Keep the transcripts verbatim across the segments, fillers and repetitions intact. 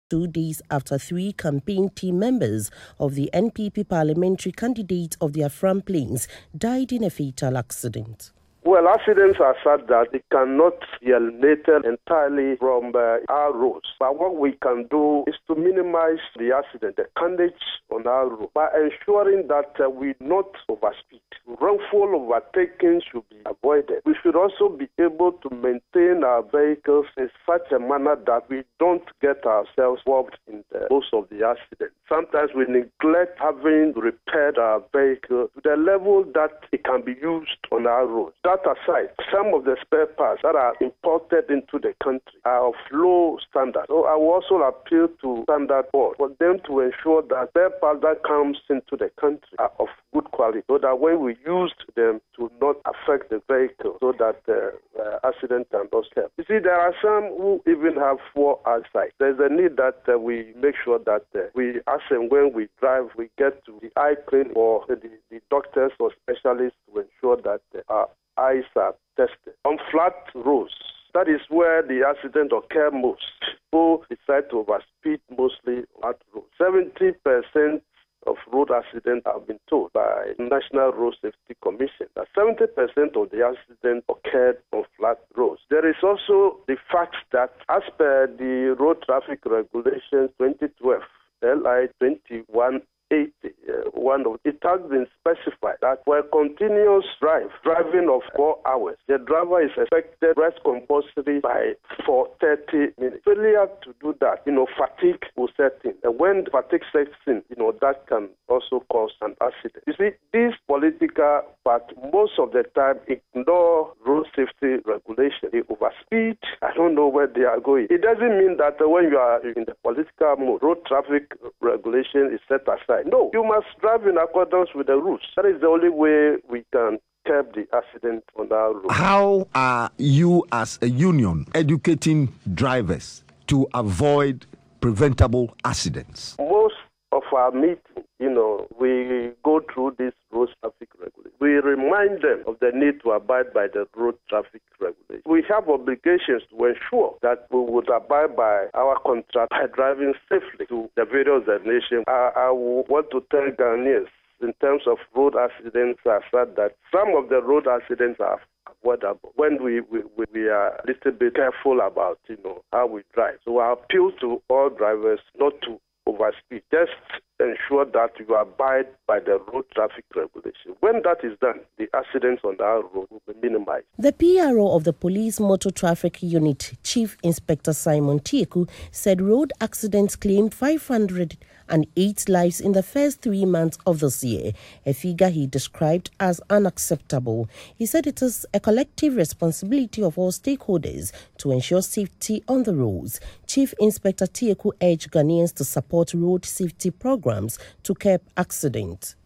Two days after three campaign team members of the N P P parliamentary candidate of the Afram Plains died in a fatal accident. Well, accidents are such that it cannot be eliminated entirely from uh, our roads. But what we can do is to minimize the accident, the carnage on our road, by ensuring that uh, we not overspeed. Wrongful overtaking should be avoided. We should also be able to maintain our vehicles in such a manner that we don't get ourselves involved in the, most of the accidents. Sometimes we neglect having repaired our vehicle to the level that it can be used on our roads. That aside, some of the spare parts that are imported into the country are of low standard. So I will also appeal to Standard Board for them to ensure that spare parts that comes into the country are of good quality, so that when we use them to not affect the vehicle, so that the uh, accident can not help. You see, there are some who even have poor eyesight. There's a need that uh, we make sure that uh, we, as and when we drive, we get to the eye clinic or the, the doctors or specialists to ensure that uh, our eyes are tested. On flat roads, that is where the accident occurs most. People decide to overspeed mostly on that road. seventy percent of road accidents have been told by the National Road Safety Commission that seventy percent of the accidents occurred on flat roads. There is also the fact that as per the Road Traffic Regulations twenty twelve, L I twenty-one eighty, uh, one of it has been specified that for a continuous drive, driving of four hours, the driver is expected to rest compulsory by for thirty minutes. Failure to do that, you know, fatigue will set in. And when fatigue sets in, you know, that can also cause an accident. You see, this political part, most of the time, ignore road safety regulation. They overspeed. I don't know where they are going. It doesn't mean that uh, when you are in the political mode, road traffic regulation is set aside. No, you must drive in accordance with the rules. That is the only way we can curb the accident on our road. How are you as a union educating drivers to avoid preventable accidents? Most of our meetings, you know, we go through this road traffic regulation. We remind them of the need to abide by the road traffic regulation. We have obligations to ensure that we would abide by our contract by driving safely to the various destinations. I, I want to tell Ghanaians in terms of road accidents, I said that some of the road accidents are avoidable when we, we, we are a little bit careful about, you know, how we drive. So I appeal to all drivers not to overspeed. Just ensure that you abide by the road traffic regulation. When that is done, the accidents on our road will be minimized. The P R O of the Police Motor Traffic Unit, Chief Inspector Simon Tieku, said road accidents claimed five hundred eight lives in the first three months of this year, a figure he described as unacceptable. He said it is a collective responsibility of all stakeholders to ensure safety on the roads. Chief Inspector Tieku urged Ghanaians to support road safety programs to curb accidents.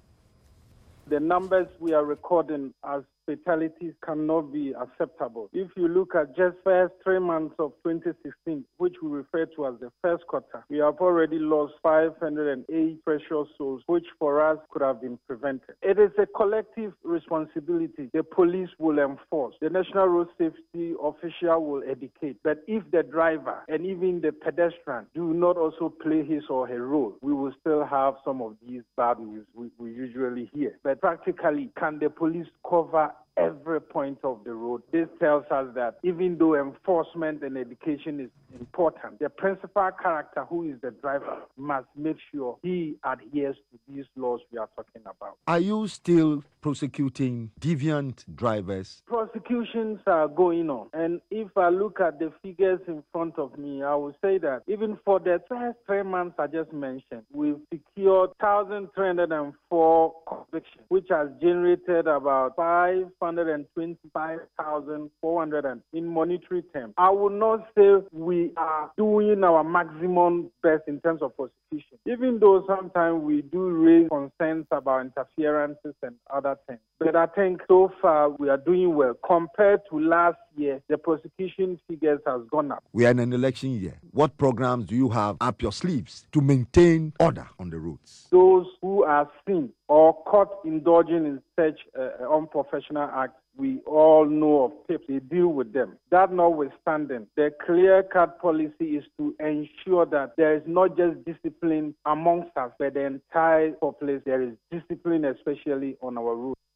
The numbers we are recording as fatalities cannot be acceptable. If you look at just first three months of twenty sixteen, which we refer to as the first quarter, we have already lost five hundred eight precious souls, which for us could have been prevented. It is a collective responsibility. The police will enforce. The National Road Safety official will educate. But if the driver and even the pedestrian do not also play his or her role, we will still have some of these bad news we, we usually hear. But practically, can the police cover every point of the road? This tells us that even though enforcement and education is important, the principal character, who is the driver, must make sure he adheres to these laws we are talking about. Are you still prosecuting deviant drivers? Prosecutions are going on. And if I look at the figures in front of me, I will say that even for the first three months I just mentioned, we've secured one thousand three hundred four convictions, which has generated about five hundred twenty-five thousand four hundred in monetary terms. I will not say we are doing our maximum best in terms of prosecution, even though sometimes we do raise concerns about interferences and other things. But I think so far we are doing well. Compared to last year, the prosecution figures has gone up. We are in an election year. What programs do you have up your sleeves to maintain order on the roads? Those who are seen or caught indulging in such uh, unprofessional acts we all know of PIPs, they deal with them. That notwithstanding, the clear-cut policy is to ensure that there is not just discipline amongst us, but the entire populace. There is discipline, especially on our roads.